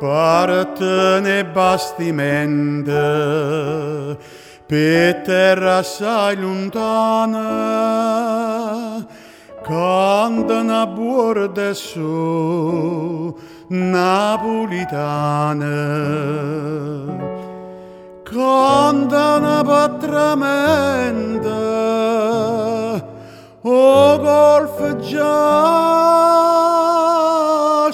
Parte bastimenti per terra assai lontana, cantano borde su napolitane. Cantano patramente, o golf già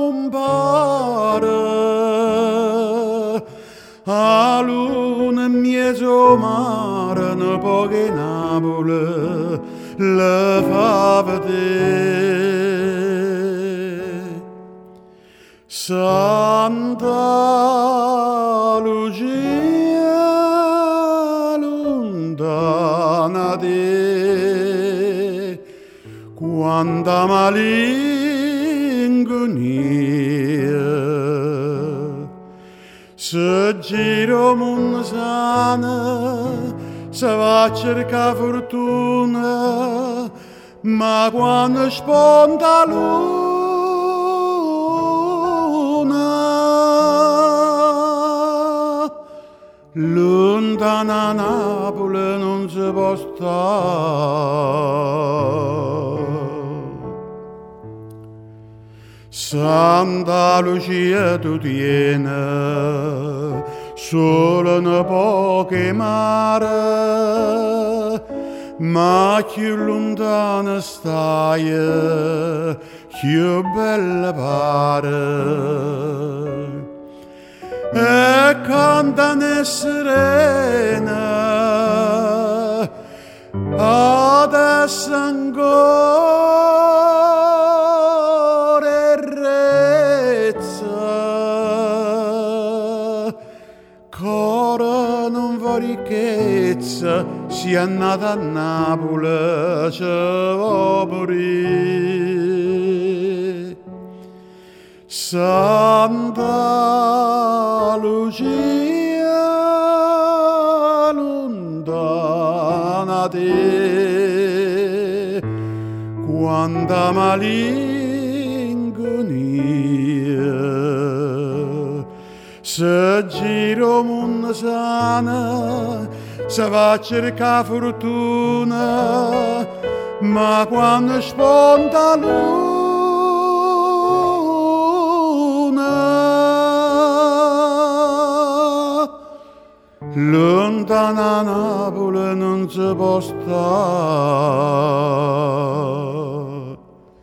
scompare, a luna mezzo mare, ne poche Napoli le fa vedere. Santa Lucia lontana te, quanta malinconia, se giro monzana, se va a cercare fortuna, ma quando sponda luna, lontana Napoli non si può stare. Santa Lucia tu tieni solo un poche mare, ma più lontana stai, più bella pare. E cantano serena, adesso ancora rezza, cora non va ricchezza, si è nata a Napoli, ci va morire. Santa Lucia lontana te, quanta malinconia, se giro monzana, se va a cercare fortuna, ma quando sponda luna, lontana Napoli non si può stare.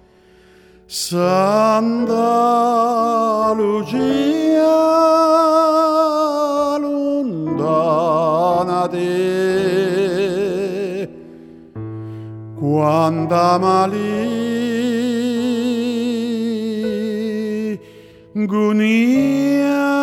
Santa Lucia lontana te, quanta malinconia.